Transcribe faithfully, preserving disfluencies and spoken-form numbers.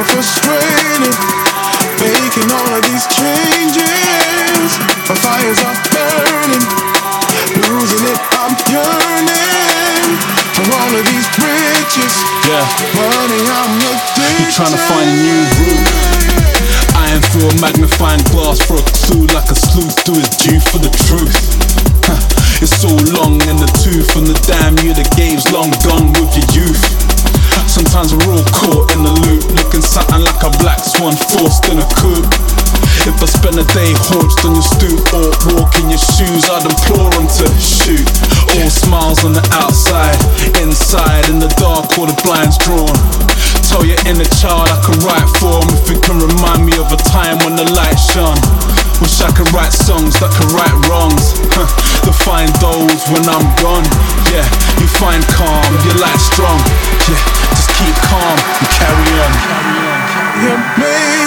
frustrated, making all of these changes. My fires are burning, losing it, I'm yearning for all of these riches. Yeah, money, I'm addicted. you trying to find a new route. I am through a magnifying glass for a clue, like a sleuth do his due for the truth. Huh. It's so long in the tooth, and the damn you the game's long gone with your youth. Sometimes we're all caught in the loop, looking something like a black swan forced in a coop. If I spend a day haunched on your stoop or walk in your shoes, I'd implore them to shoot. All smiles on the outside, inside in the dark all the blinds drawn. Tell your inner child I can write for him if it can remind me of a time when the light shone. Wish I could write songs that could right wrongs, huh, to find those when I'm gone. Yeah, you find calm, your light strong. Yeah, just keep calm and carry on. You're made